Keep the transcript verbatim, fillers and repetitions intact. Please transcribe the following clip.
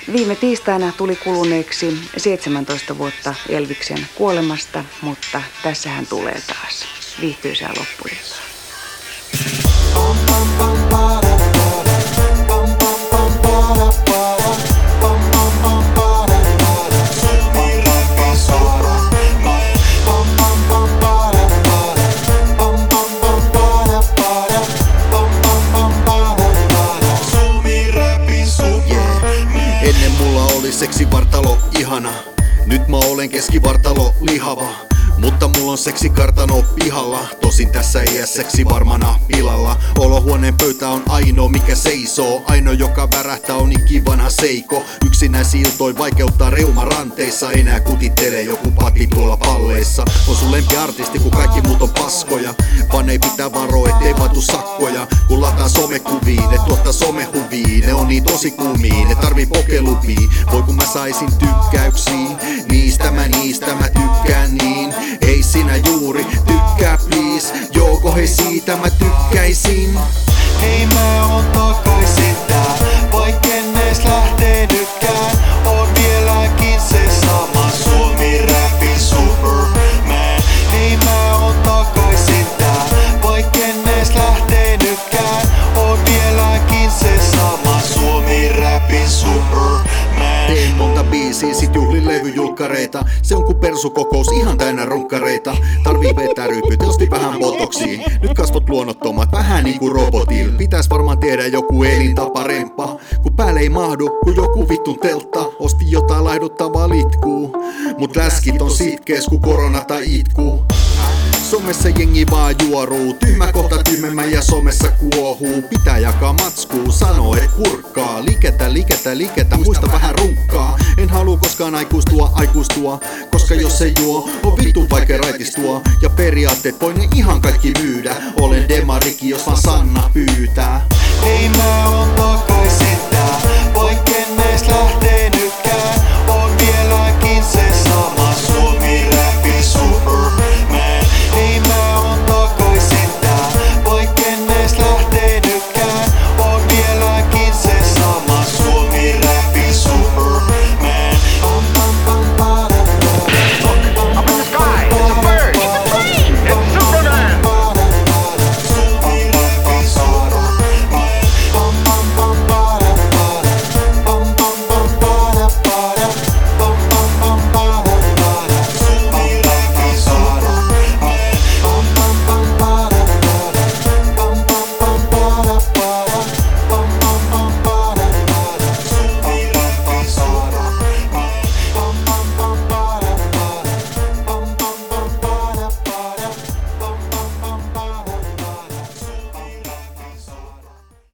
Viime tiistaina tuli kuluneeksi seitsemäntoista vuotta Elviksen kuolemasta, mutta tässä hän tulee taas. Viihtyisää loppuiltaa. Ennen mulla oli seksivartalo ihana, nyt mä olen keskivartalo lihava. Mutta mulla on seksikartano pihalla, tosin tässä iässä seksi varmana pilalla. Olohuoneen pöytä on ainoa mikä seisoo, ainoa joka värähtää on ikivanha seiko. Yksinäisiä iltoi vaikeuttaa reuma ranteissa, enää kutittelee joku pati tuolla palleissa. On sun lempiartisti kun kaikki muut on paskoja, vaan ei pitää varoa ettei vaan tuu sakkoja. Kun lataa somekuviin, ne tuottaa somehuviin, ne on niin tosi kuumiin, ne tarvii pokelupia. Voi kun mä saisin tykkäyksiä, niistä mä niistä mä tykkään niin. Ei sinä juuri tykkää please, joko hei siitä mä tykkäisin. Hei mä oon takaisin tää, vaik en ees lähtenytkään. On vieläkin se sama Suomi Rapin Superman. Hei mä oon takaisin tää, vaik en ees lähtenytkään. On vieläkin se sama Suomi Rapin Superman. Teen monta biisiä, sit juhlin levyjulkkareita. Se on ku persukokous, ihan täynnä runkkareita. Tarvii vetää ryypyt, osti vähän botoksiin. Nyt kasvot luonnottomat, vähän niinku robotil. Pitäis varmaan tehdä joku elintapa remppa. Kun päälle ei mahdu, kun joku vittun teltta. Osti jotain laihduttavaa litkuu. Mut läskit on sitkees ku korona tai itku. Somessa jengi vaan juoruu, tyhmä kohta tyhmemmän ja somessa kuohuu. Pitää jakaa matskuu, sanoo et kurkkaa. Liketä, liketä, liketä, muista vähän runkkaa. En haluu koskaan aikuistua, aikuistua. Koska jos se juo, on vittu vaikea raitistua. Ja periaatteet voi ne ihan kaikki myydä. Olen demariki, jos vaan Sanna pyytää. Hei mä oon takaisin.